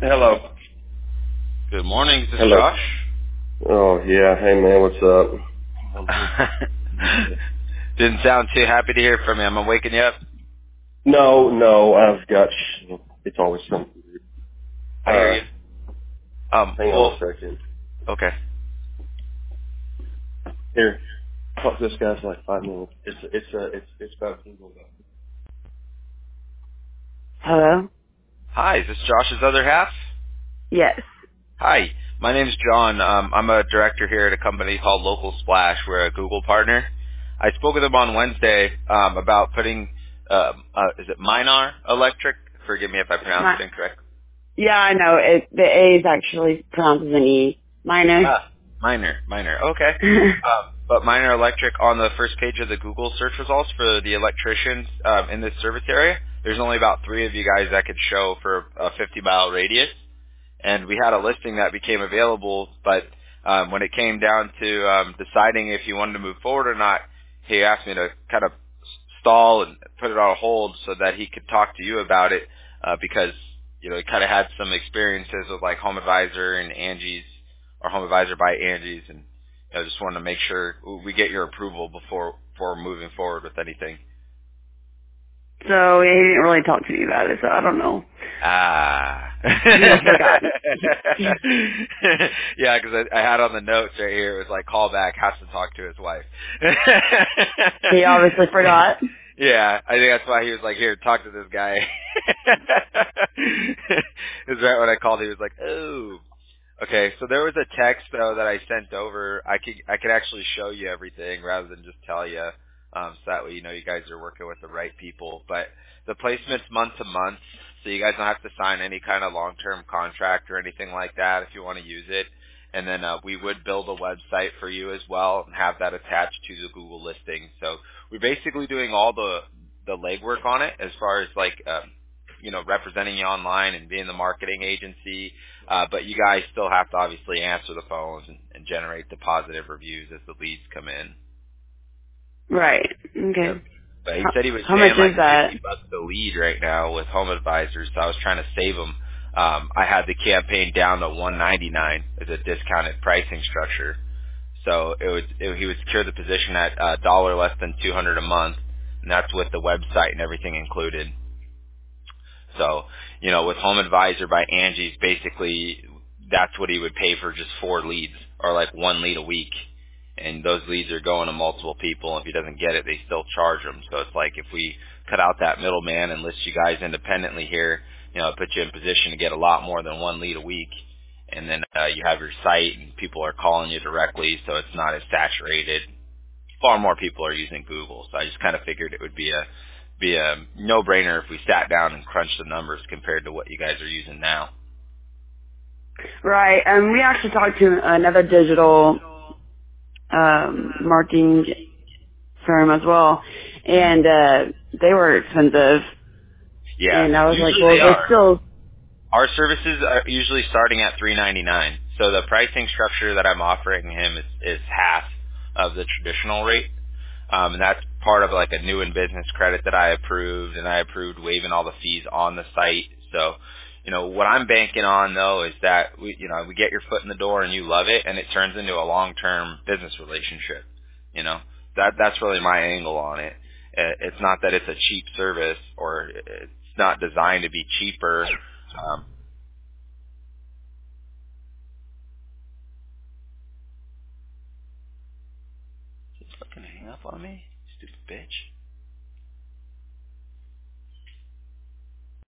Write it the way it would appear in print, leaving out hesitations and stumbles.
Hello. Good morning. Is this Hello. Josh? Oh, yeah. Hey, man, what's up? Didn't sound too happy to hear from you. Am I waking you up? No, I've got, it's always something. I hear you. Hang on a Well, second. okay. Here, talk to this guy for like 5 minutes. It's about Google. Hello? Hi, is this Josh's other half? Yes. Hi, my name's John. I'm a director here at a company called Local Splash. We're a Google partner. I spoke with him on Wednesday about putting, is it Minar Electric? Forgive me if I pronounced it incorrect. Yeah, I know. The A is actually pronounced as an E. Minor. Minor. Okay. But Minor Electric on the first page of the Google search results for the electricians in this service area, there's only about 3 of you guys that could show for a 50-mile radius. And we had a listing that became available, but when it came down to deciding if you wanted to move forward or not, he asked me to kind of stall and put it on hold so that he could talk to you about it because, you know, he kind of had some experiences with like Home Advisor and Angie's, or Home Advisor by Angie's, and I just wanted to make sure we get your approval before moving forward with anything. So yeah, he didn't really talk to me about it, so I don't know. Ah. He must have forgotten. Yeah, because I had on the notes right here, it was like, callback, has to talk to his wife. He obviously forgot. Yeah, I think that's why he was like, here, talk to this guy. It was right when I called, he was like, oh. Okay, so there was a text though that I sent over. I could actually show you everything rather than just tell you, so that way you know you guys are working with the right people. But the placement's month to month, so you guys don't have to sign any kind of long-term contract or anything like that if you want to use it. And then we would build a website for you as well and have that attached to the Google listing. So we're basically doing all the legwork on it as far as like you know, representing you online and being the marketing agency. But you guys still have to obviously answer the phones and generate the positive reviews as the leads come in. Right. Yep. Okay. But he said he was How much paying like is that? $50 a lead right now with Home Advisors, so I was trying to save him. I had the campaign down to $199 as a discounted pricing structure. So he would secure the position at a dollar less than $200 a month, and that's with the website and everything included. So, you know, with Home Advisor by Angie's, basically that's what he would pay for just 4 leads, or like 1 lead a week. And those leads are going to multiple people. If he doesn't get it, they still charge him. So it's like if we cut out that middleman and list you guys independently here, you know, it puts you in position to get a lot more than 1 lead a week. And then you have your site and people are calling you directly, so it's not as saturated. Far more people are using Google, so I just kind of figured it would be a no-brainer if we sat down and crunched the numbers compared to what you guys are using now. Right. We actually talked to another digital marketing firm as well, and they were expensive. Yeah, And I was like, usually well, they they are. still. Our services are usually starting at $399. So the pricing structure that I'm offering him is half of the traditional rate. And that's part of like a new in business credit that I approved, and I approved waiving all the fees on the site. So, you know, what I'm banking on though is that we get your foot in the door and you love it, and it turns into a long-term business relationship. You know, that's really my angle on it. It's not that it's a cheap service or it's not designed to be cheaper. Um, Just fucking hang up on me, stupid bitch.